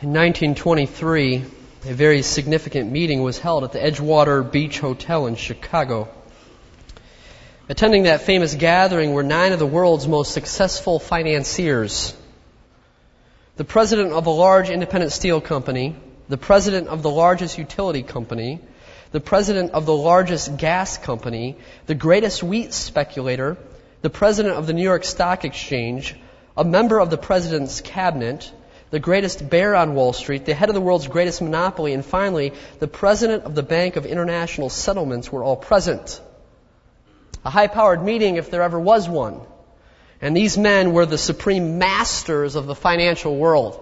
In 1923, a very significant meeting was held at the Edgewater Beach Hotel in Chicago. Attending that famous gathering were 9 of the world's most successful financiers. The president of a large independent steel company, the president of the largest utility company, the president of the largest gas company, the greatest wheat speculator, the president of the New York Stock Exchange, a member of the president's cabinet, the greatest bear on Wall Street, the head of the world's greatest monopoly, and finally, the president of the Bank of International Settlements were all present. A high-powered meeting if there ever was one. And these men were the supreme masters of the financial world.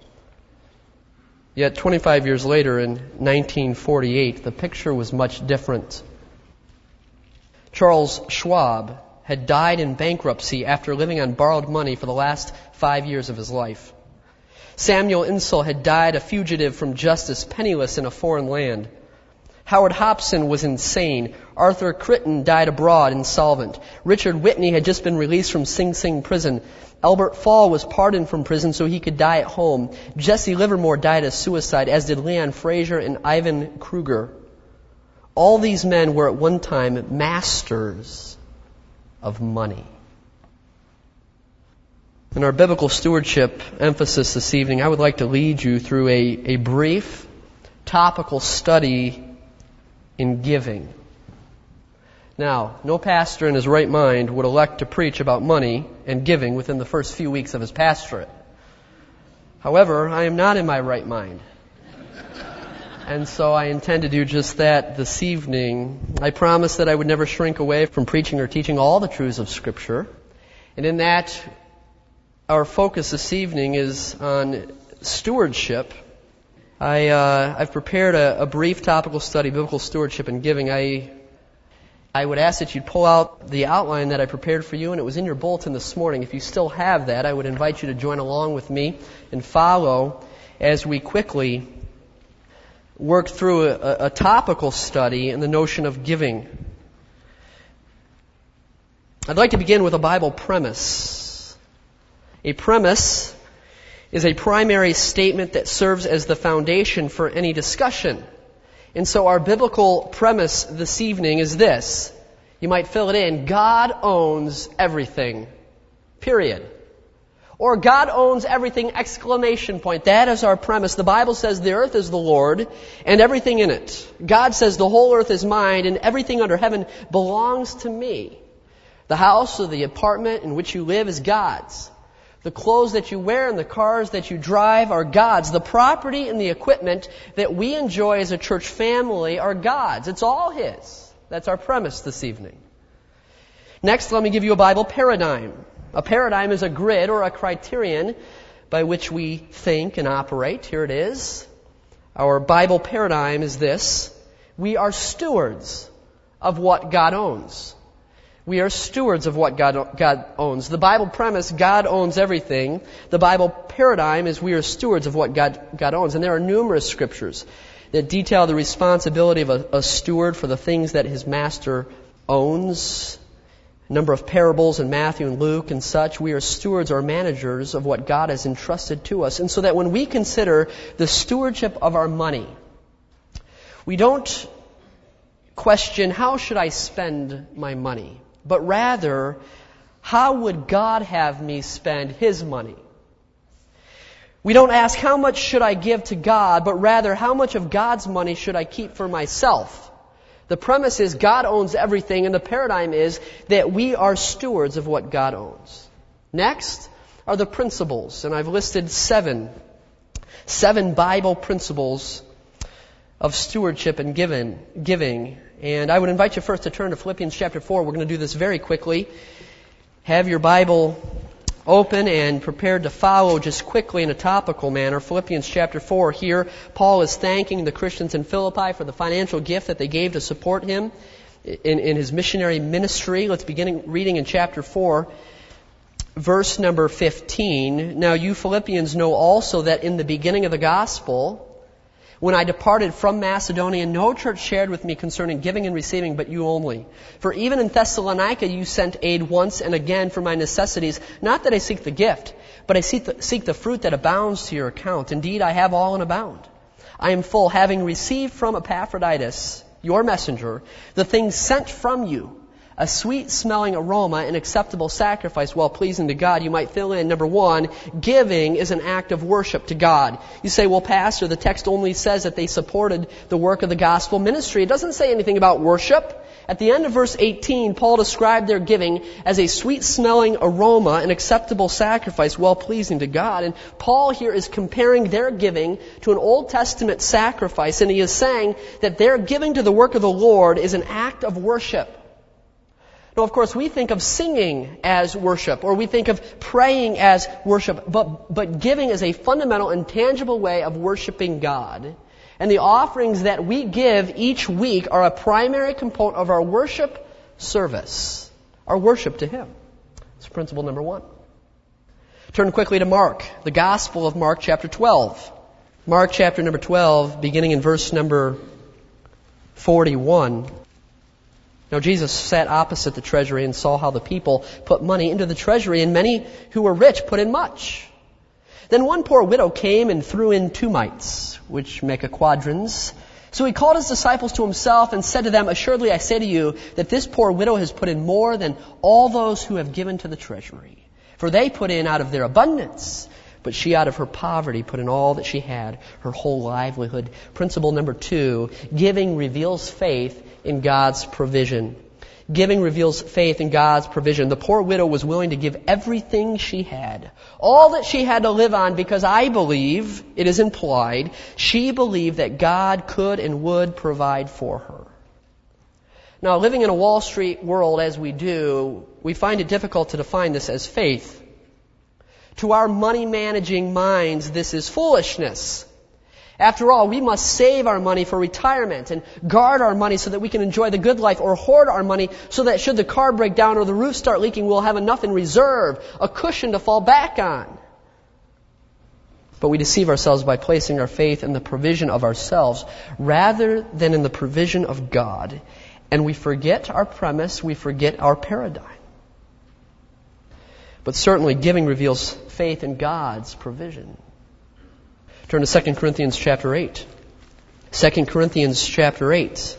Yet 25 years later, in 1948, the picture was much different. Charles Schwab had died in bankruptcy after living on borrowed money for the last 5 years of his life. Samuel Insull had died a fugitive from justice, penniless in a foreign land. Howard Hopson was insane. Arthur Critton died abroad, insolvent. Richard Whitney had just been released from Sing Sing prison. Albert Fall was pardoned from prison so he could die at home. Jesse Livermore died as suicide, as did Leon Fraser and Ivan Kruger. All these men were at one time masters of money. In our biblical stewardship emphasis this evening, I would like to lead you through a brief topical study in giving. Now, no pastor in his right mind would elect to preach about money and giving within the first few weeks of his pastorate. However, I am not in my right mind. And so I intend to do just that this evening. I promised that I would never shrink away from preaching or teaching all the truths of Scripture. And in that, our focus this evening is on stewardship. I've prepared a brief topical study, biblical stewardship and giving. I would ask that you'd pull out the outline that I prepared for you, and it was in your bulletin this morning. If you still have that, I would invite you to join along with me and follow as we quickly work through a topical study in the notion of giving. I'd like to begin with a Bible premise. A premise is a primary statement that serves as the foundation for any discussion. And so our biblical premise this evening is this. You might fill it in. God owns everything. Period. Or God owns everything, exclamation point. That is our premise. The Bible says the earth is the Lord and everything in it. God says the whole earth is mine and everything under heaven belongs to me. The house or the apartment in which you live is God's. The clothes that you wear and the cars that you drive are God's. The property and the equipment that we enjoy as a church family are God's. It's all His. That's our premise this evening. Next, let me give you a Bible paradigm. A paradigm is a grid or a criterion by which we think and operate. Here it is. Our Bible paradigm is this. We are stewards of what God owns. We are stewards of what God owns. The Bible premise, God owns everything. The Bible paradigm is we are stewards of what God owns. And there are numerous scriptures that detail the responsibility of a steward for the things that his master owns. A number of parables in Matthew and Luke and such. We are stewards or managers of what God has entrusted to us. And so that when we consider the stewardship of our money, we don't question, how should I spend my money? But rather, how would God have me spend His money? We don't ask, how much should I give to God? But rather, how much of God's money should I keep for myself? The premise is God owns everything, and the paradigm is that we are stewards of what God owns. Next are the principles, and I've listed seven Bible principles of stewardship and giving. And I would invite you first to turn to Philippians chapter 4. We're going to do this very quickly. Have your Bible open and prepared to follow just quickly in a topical manner. Philippians chapter 4 here. Paul is thanking the Christians in Philippi for the financial gift that they gave to support him in his missionary ministry. Let's begin reading in chapter 4, verse number 15. Now you Philippians know also that in the beginning of the gospel, When I departed from Macedonia, no church shared with me concerning giving and receiving, but you only. For even in Thessalonica you sent aid once and again for my necessities. Not that I seek the gift, but I seek the fruit that abounds to your account. Indeed, I have all and abound. I am full, having received from Epaphroditus, your messenger, the things sent from you, a sweet-smelling aroma, an acceptable sacrifice, well-pleasing to God. You might fill in, number 1, giving is an act of worship to God. You say, well, Pastor, the text only says that they supported the work of the gospel ministry. It doesn't say anything about worship. At the end of verse 18, Paul described their giving as a sweet-smelling aroma, an acceptable sacrifice, well-pleasing to God. And Paul here is comparing their giving to an Old Testament sacrifice, and he is saying that their giving to the work of the Lord is an act of worship. Now, of course, we think of singing as worship, or we think of praying as worship, but giving is a fundamental and tangible way of worshiping God. And the offerings that we give each week are a primary component of our worship service, our worship to Him. That's principle number 1. Turn quickly to Mark, the Gospel of Mark chapter 12. Mark chapter number 12, beginning in verse number 41. Now Jesus sat opposite the treasury and saw how the people put money into the treasury, and many who were rich put in much. Then one poor widow came and threw in 2 mites, which make a quadrans. So he called his disciples to himself and said to them, assuredly I say to you that this poor widow has put in more than all those who have given to the treasury. For they put in out of their abundance, but she out of her poverty put in all that she had, her whole livelihood. Principle number 2, giving reveals faith in God's provision. Giving reveals faith in God's provision. The poor widow was willing to give everything she had, all that she had to live on, because I believe, it is implied, she believed that God could and would provide for her. Now, living in a Wall Street world as we do, we find it difficult to define this as faith. To our money-managing minds, this is foolishness. After all, we must save our money for retirement and guard our money so that we can enjoy the good life, or hoard our money so that should the car break down or the roof start leaking, we'll have enough in reserve, a cushion to fall back on. But we deceive ourselves by placing our faith in the provision of ourselves rather than in the provision of God. And we forget our premise, we forget our paradigm. But certainly giving reveals faith in God's provision. Turn to 2 Corinthians chapter 8. 2 Corinthians chapter 8.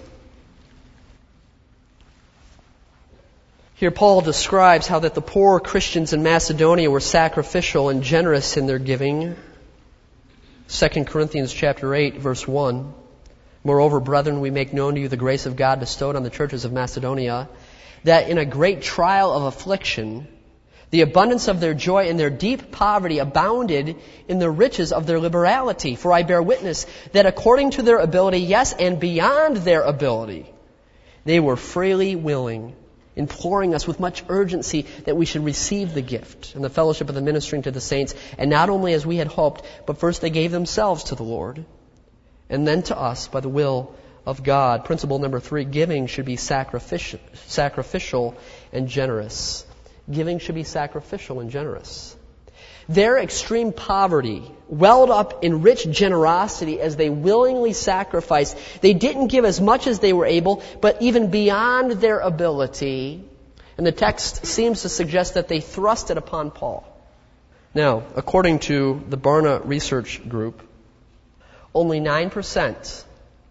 Here Paul describes how that the poor Christians in Macedonia were sacrificial and generous in their giving. 2 Corinthians chapter 8, verse 1. Moreover, brethren, we make known to you the grace of God bestowed on the churches of Macedonia, that in a great trial of affliction, the abundance of their joy and their deep poverty abounded in the riches of their liberality. For I bear witness that according to their ability, yes, and beyond their ability, they were freely willing, imploring us with much urgency that we should receive the gift and the fellowship of the ministering to the saints, and not only as we had hoped, but first they gave themselves to the Lord, and then to us by the will of God. Principle number 3, giving should be sacrificial and generous. Giving should be sacrificial and generous. Their extreme poverty welled up in rich generosity as they willingly sacrificed. They didn't give as much as they were able, but even beyond their ability. And the text seems to suggest that they thrust it upon Paul. Now, according to the Barna Research Group, only 9%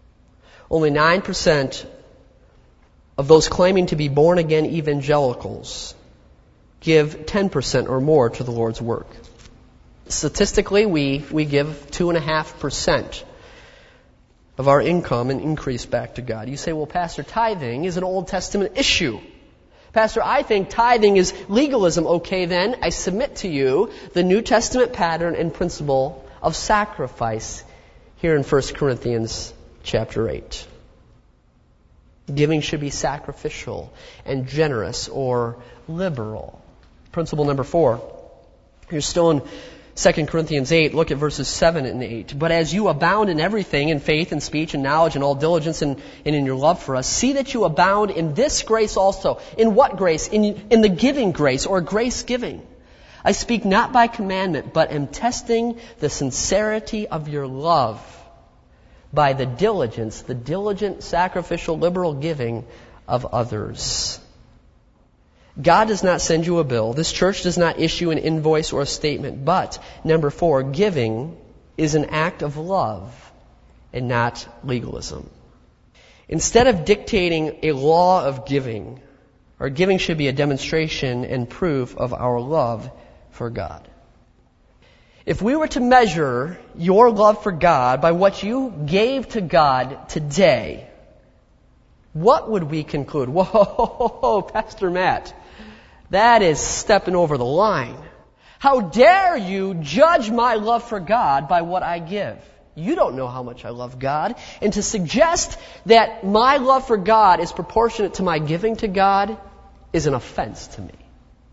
of those claiming to be born-again evangelicals give 10% or more to the Lord's work. Statistically, we give 2.5% of our income and increase back to God. You say, well, Pastor, tithing is an Old Testament issue. Pastor, I think tithing is legalism. Okay, then, I submit to you the New Testament pattern and principle of sacrifice here in 1 Corinthians chapter 8. Giving should be sacrificial and generous or liberal. Principle number 4. You're still in 2 Corinthians 8. Look at verses 7 and 8. But as you abound in everything, in faith and speech and knowledge and all diligence and in your love for us, see that you abound in this grace also. In what grace? In the giving grace or grace giving. I speak not by commandment, but am testing the sincerity of your love by the diligent, sacrificial, liberal giving of others. God does not send you a bill. This church does not issue an invoice or a statement. But, number 4, giving is an act of love and not legalism. Instead of dictating a law of giving, our giving should be a demonstration and proof of our love for God. If we were to measure your love for God by what you gave to God today, what would we conclude? Whoa, Pastor Matt, that is stepping over the line. How dare you judge my love for God by what I give? You don't know how much I love God. And to suggest that my love for God is proportionate to my giving to God is an offense to me.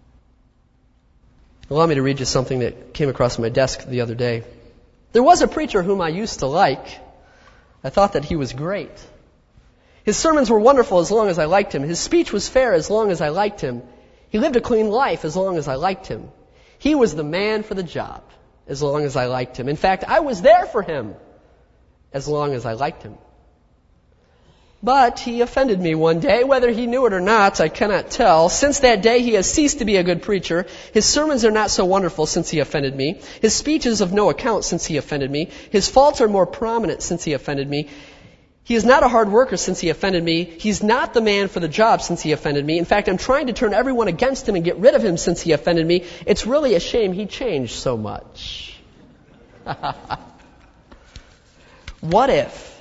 Allow me to read you something that came across my desk the other day. There was a preacher whom I used to like. I thought that he was great. His sermons were wonderful as long as I liked him. His speech was fair as long as I liked him. He lived a clean life as long as I liked him. He was the man for the job as long as I liked him. In fact, I was there for him as long as I liked him. But he offended me one day. Whether he knew it or not, I cannot tell. Since that day, he has ceased to be a good preacher. His sermons are not so wonderful since he offended me. His speech is of no account since he offended me. His faults are more prominent since he offended me. He is not a hard worker since he offended me. He's not the man for the job since he offended me. In fact, I'm trying to turn everyone against him and get rid of him since he offended me. It's really a shame he changed so much. What if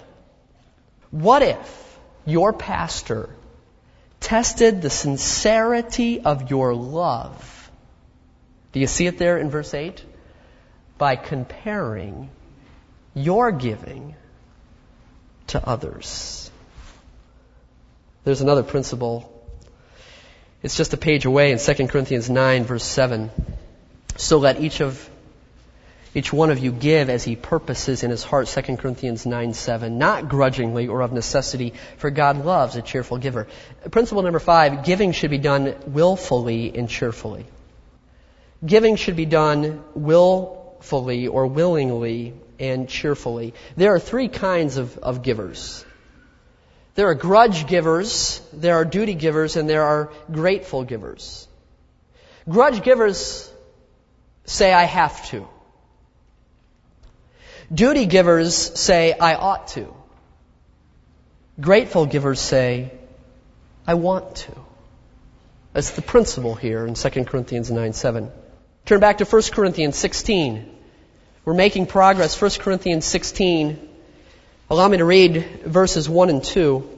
your pastor tested the sincerity of your love? Do you see it there in verse 8? By comparing your giving to others. There's another principle. It's just a page away in 2 Corinthians 9, verse 7. So let each one of you give as he purposes in his heart, 2 Corinthians 9:7, not grudgingly or of necessity, for God loves a cheerful giver. Principle number 5, giving should be done willfully and cheerfully. Giving should be done willfully or willingly and cheerfully. There are 3 kinds of givers. There are grudge givers, there are duty givers, and there are grateful givers. Grudge givers say, I have to. Duty givers say, I ought to. Grateful givers say, I want to. That's the principle here in 2 Corinthians 9:7. Turn back to 1 Corinthians 16. We're making progress. 1 Corinthians 16. Allow me to read verses 1 and 2.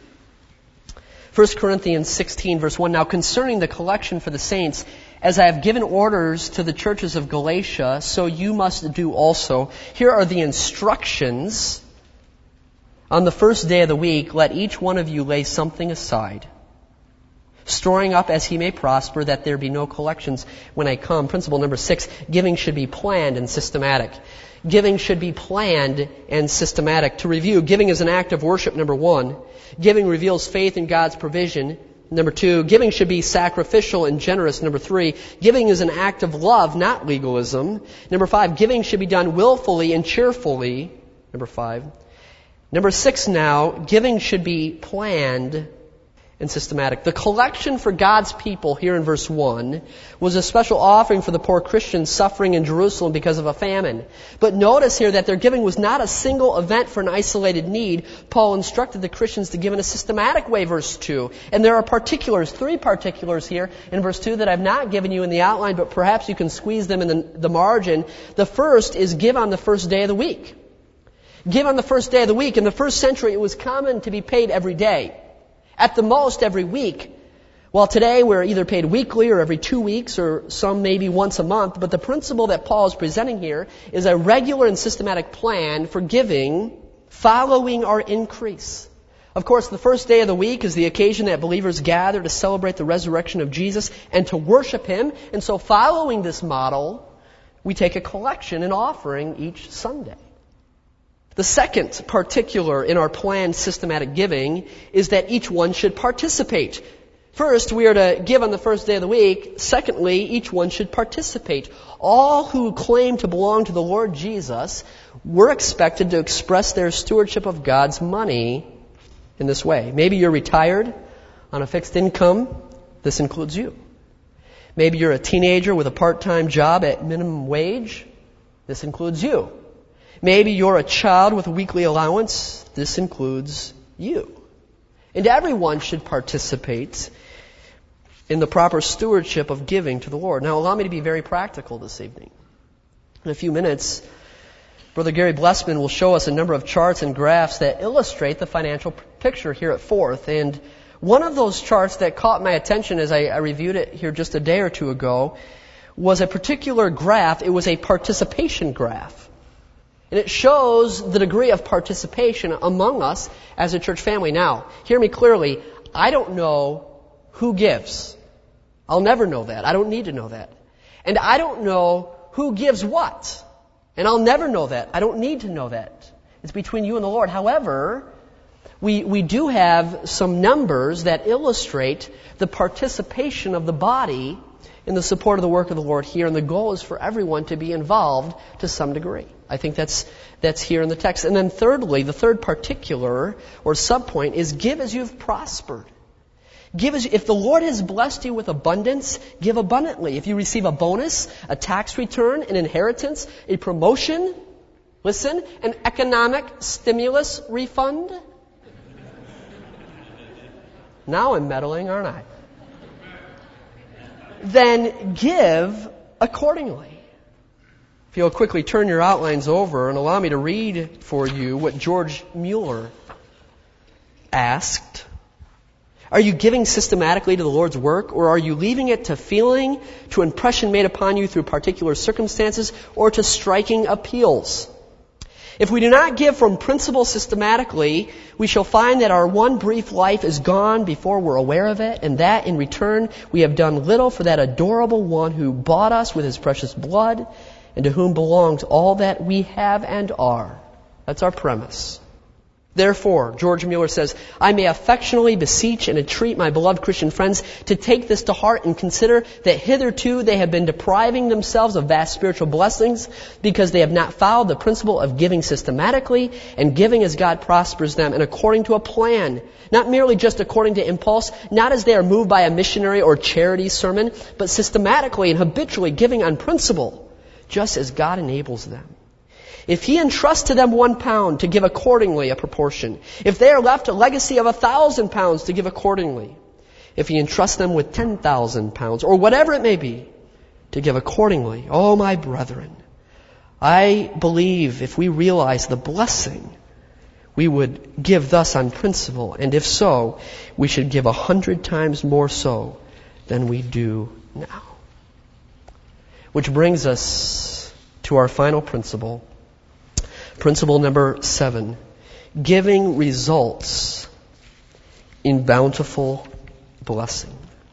1 Corinthians 16, verse 1. Now concerning the collection for the saints, as I have given orders to the churches of Galatia, so you must do also. Here are the instructions. On the first day of the week, let each one of you lay something aside, storing up as he may prosper, that there be no collections when I come. Principle number 6, giving should be planned and systematic. Giving should be planned and systematic. To review, giving is an act of worship, number 1. Giving reveals faith in God's provision. Number 2, giving should be sacrificial and generous. Number 3, giving is an act of love, not legalism. Number 5, giving should be done willfully and cheerfully. Number 5. Number 6 now, giving should be planned and systematic. The collection for God's people here in verse 1 was a special offering for the poor Christians suffering in Jerusalem because of a famine. But notice here that their giving was not a single event for an isolated need. Paul instructed the Christians to give in a systematic way, verse 2. And there are particulars, 3 particulars here in verse 2 that I've not given you in the outline, but perhaps you can squeeze them in the margin. The first is give on the first day of the week. Give on the first day of the week. In the first century, it was common to be paid every day. At the most, every week. While today we're either paid weekly or every 2 weeks or some maybe once a month. But the principle that Paul is presenting here is a regular and systematic plan for giving following our increase. Of course, the first day of the week is the occasion that believers gather to celebrate the resurrection of Jesus and to worship Him. And so following this model, we take a collection and offering each Sunday. The second particular in our planned systematic giving is that each one should participate. First, we are to give on the first day of the week. Secondly, each one should participate. All who claim to belong to the Lord Jesus were expected to express their stewardship of God's money in this way. Maybe you're retired on a fixed income. This includes you. Maybe you're a teenager with a part-time job at minimum wage. This includes you. Maybe you're a child with a weekly allowance. This includes you. And everyone should participate in the proper stewardship of giving to the Lord. Now, allow me to be very practical this evening. In a few minutes, Brother Gary Blessman will show us a number of charts and graphs that illustrate the financial picture here at Fourth. And one of those charts that caught my attention as I reviewed it here just a day or two ago was a particular graph. It was a participation graph. And it shows the degree of participation among us as a church family. Now, hear me clearly. I don't know who gives. I'll never know that. I don't need to know that. And I don't know who gives what. And I'll never know that. I don't need to know that. It's between you and the Lord. However, we do have some numbers that illustrate the participation of the body in the support of the work of the Lord here. And the goal is for everyone to be involved to some degree. I think that's here in the text. And then thirdly, the third particular or subpoint is give as you've prospered. If the Lord has blessed you with abundance, give abundantly. If you receive a bonus, a tax return, an inheritance, a promotion, listen, an economic stimulus refund. Now I'm meddling, aren't I? Then give accordingly. If you'll quickly turn your outlines over and allow me to read for you what George Mueller asked. Are you giving systematically to the Lord's work, or are you leaving it to feeling, to impression made upon you through particular circumstances, or to striking appeals? If we do not give from principle systematically, we shall find that our one brief life is gone before we're aware of it, and that in return we have done little for that adorable one who bought us with his precious blood, and to whom belongs all that we have and are. That's our premise. Therefore, George Mueller says, I may affectionately beseech and entreat my beloved Christian friends to take this to heart and consider that hitherto they have been depriving themselves of vast spiritual blessings because they have not followed the principle of giving systematically and giving as God prospers them and according to a plan, not merely just according to impulse, not as they are moved by a missionary or charity sermon, but systematically and habitually giving on principle, just as God enables them. If he entrusts to them £1 to give accordingly a proportion. If they are left a legacy of £1,000 to give accordingly. If he entrusts them with £10,000 or whatever it may be to give accordingly. Oh, my brethren, I believe if we realize the blessing, we would give thus on principle. And if so, we should give 100 times more so than we do now. Which brings us to our final principle. Principle number 7, giving results in bountiful blessing.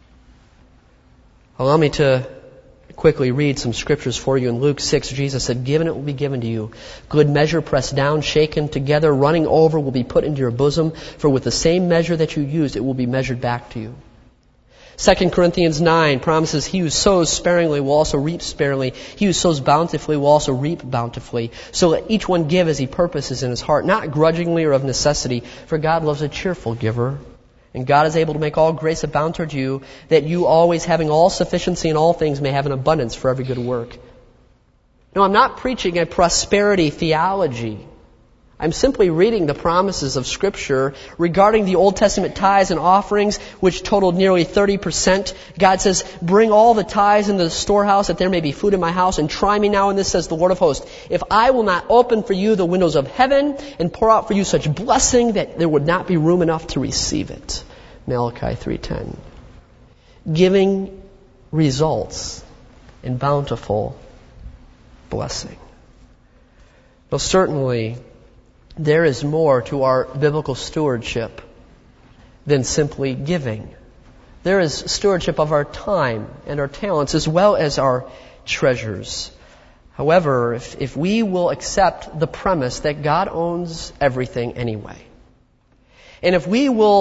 Allow me to quickly read some scriptures for you. In Luke 6, Jesus said, given it will be given to you. Good measure, pressed down, shaken together, running over will be put into your bosom. For with the same measure that you used, it will be measured back to you. 2 Corinthians 9 promises he who sows sparingly will also reap sparingly. He who sows bountifully will also reap bountifully. So let each one give as he purposes in his heart, not grudgingly or of necessity, for God loves a cheerful giver. And God is able to make all grace abound toward you, that you always having all sufficiency in all things may have an abundance for every good work. No, I'm not preaching a prosperity theology. I'm simply reading the promises of Scripture regarding the Old Testament tithes and offerings, which totaled nearly 30%. God says, bring all the tithes into the storehouse, that there may be food in my house, and try me now in this, says the Lord of hosts. If I will not open for you the windows of heaven and pour out for you such blessing that there would not be room enough to receive it. Malachi 3:10. Giving results in bountiful blessing. Well, certainly, there is more to our biblical stewardship than simply giving. There is stewardship of our time and our talents as well as our treasures. However, if we will accept the premise that God owns everything anyway, and if we will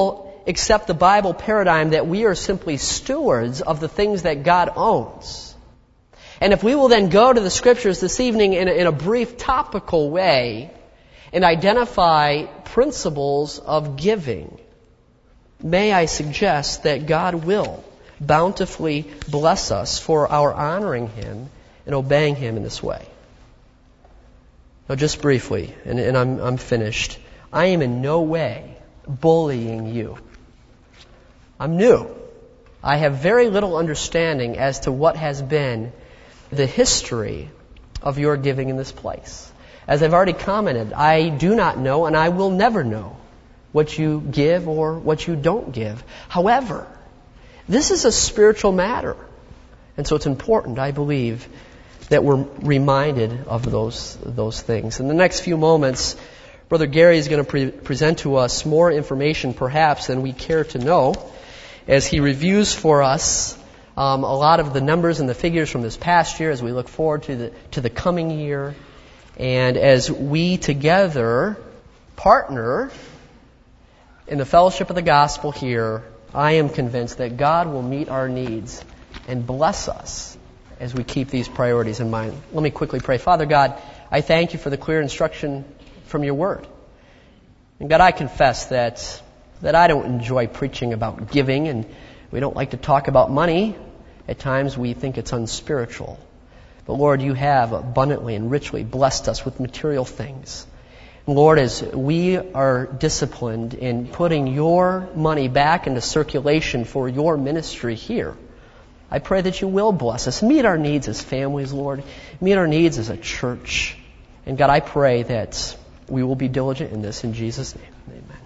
accept the Bible paradigm that we are simply stewards of the things that God owns. And if we will then go to the Scriptures this evening in a brief topical way and identify principles of giving, may I suggest that God will bountifully bless us for our honoring Him and obeying Him in this way. Now just briefly, and I'm finished, I am in no way bullying you. I'm new. I have very little understanding as to what has been the history of your giving in this place. As I've already commented, I do not know and I will never know what you give or what you don't give. However, this is a spiritual matter. And so it's important, I believe, that we're reminded of those things. In the next few moments, Brother Gary is going to present to us more information perhaps than we care to know as he reviews for us a lot of the numbers and the figures from this past year as we look forward to the coming year. And as we together partner in the fellowship of the gospel here, I am convinced that God will meet our needs and bless us as we keep these priorities in mind. Let me quickly pray. Father God, I thank you for the clear instruction from your word. And God, I confess that I don't enjoy preaching about giving, and we don't like to talk about money. At times we think it's unspiritual. But Lord, you have abundantly and richly blessed us with material things. Lord, as we are disciplined in putting your money back into circulation for your ministry here, I pray that you will bless us. Meet our needs as families, Lord. Meet our needs as a church. And God, I pray that we will be diligent in this in Jesus' name. Amen.